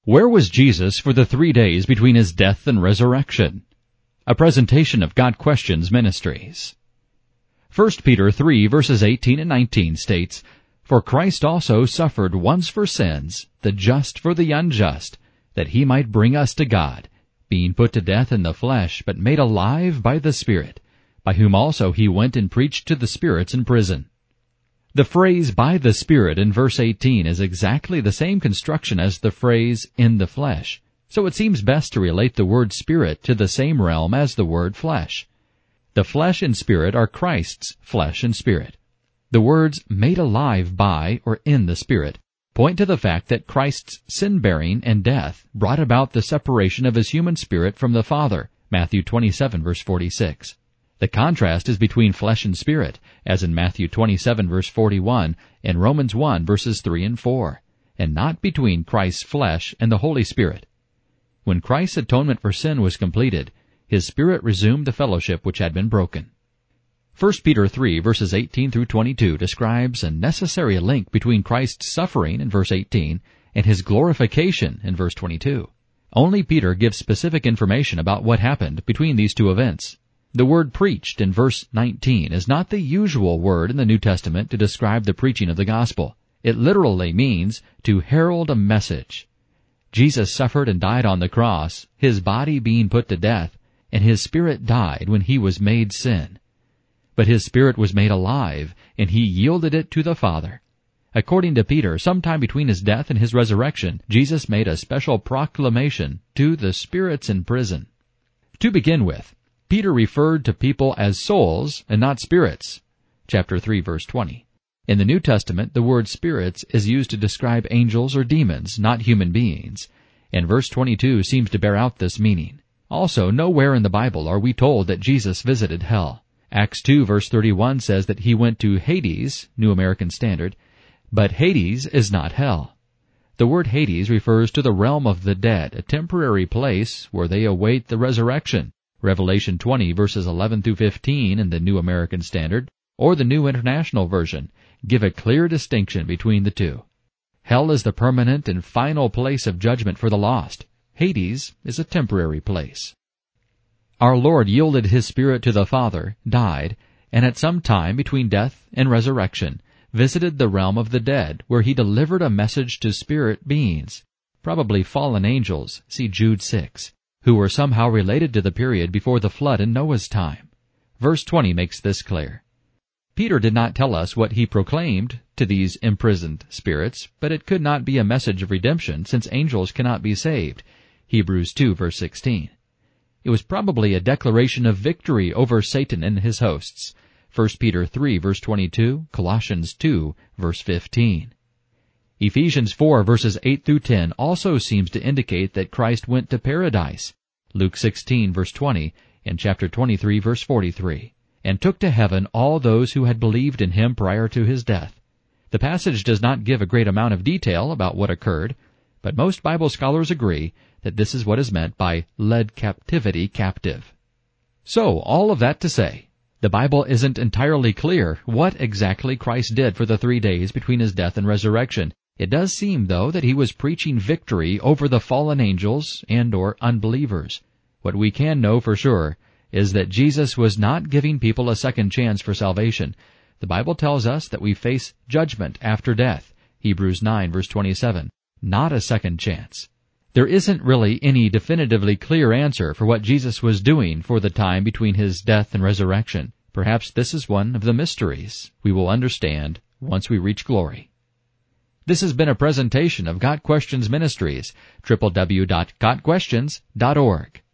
Where was Jesus for the 3 days between his death and resurrection? A presentation of Got Questions Ministries. 1 Peter 3 verses 18 and 19 states, "For Christ also suffered once for sins, the just for the unjust, that he might bring us to God, being put to death in the flesh, but made alive by the Spirit, by whom also he went and preached to the spirits in prison." The phrase "by the Spirit" in verse 18 is exactly the same construction as the phrase "in the flesh," so it seems best to relate the word spirit to the same realm as the word flesh. The flesh and spirit are Christ's flesh and spirit. The words "made alive by" or "in the Spirit" point to the fact that Christ's sin-bearing and death brought about the separation of his human spirit from the Father, Matthew 27 verse 46. The contrast is between flesh and spirit, as in Matthew 27 verse 41 and Romans 1 verses 3 and 4, and not between Christ's flesh and the Holy Spirit. When Christ's atonement for sin was completed, his Spirit resumed the fellowship which had been broken. 1 Peter 3 verses 18 through 22 describes a necessary link between Christ's suffering in verse 18 and his glorification in verse 22. Only Peter gives specific information about what happened between these two events. The word "preached" in verse 19 is not the usual word in the New Testament to describe the preaching of the gospel. It literally means to herald a message. Jesus suffered and died on the cross, his body being put to death, and his spirit died when he was made sin. But his spirit was made alive, and he yielded it to the Father. According to Peter, sometime between his death and his resurrection, Jesus made a special proclamation to the spirits in prison. To begin with, Peter referred to people as souls and not spirits. Chapter 3, verse 20. In the New Testament, the word spirits is used to describe angels or demons, not human beings, and verse 22 seems to bear out this meaning. Also, nowhere in the Bible are we told that Jesus visited hell. Acts 2, verse 31 says that he went to Hades, New American Standard, but Hades is not hell. The word Hades refers to the realm of the dead, a temporary place where they await the resurrection. Revelation 20 verses 11 through 15 in the New American Standard, or the New International Version, give a clear distinction between the two. Hell is the permanent and final place of judgment for the lost. Hades is a temporary place. Our Lord yielded his Spirit to the Father, died, and at some time between death and resurrection, visited the realm of the dead, where he delivered a message to spirit beings, probably fallen angels, see Jude 6. Who were somehow related to the period before the flood in Noah's time. Verse 20 makes this clear. Peter did not tell us what he proclaimed to these imprisoned spirits, but it could not be a message of redemption, since angels cannot be saved. Hebrews 2 verse 16. It was probably a declaration of victory over Satan and his hosts. 1 Peter 3 verse 22, Colossians 2 verse 15. Ephesians 4 verses 8 through 10 also seems to indicate that Christ went to paradise, Luke 16 verse 20 and chapter 23 verse 43, and took to heaven all those who had believed in him prior to his death. The passage does not give a great amount of detail about what occurred, but most Bible scholars agree that this is what is meant by led captivity captive. So, all of that to say, the Bible isn't entirely clear what exactly Christ did for the 3 days between his death and resurrection. It does seem, though, that he was preaching victory over the fallen angels and or unbelievers. What we can know for sure is that Jesus was not giving people a second chance for salvation. The Bible tells us that we face judgment after death, Hebrews 9 verse 27, not a second chance. There isn't really any definitively clear answer for what Jesus was doing for the time between his death and resurrection. Perhaps this is one of the mysteries we will understand once we reach glory. This has been a presentation of Got Questions Ministries, www.gotquestions.org.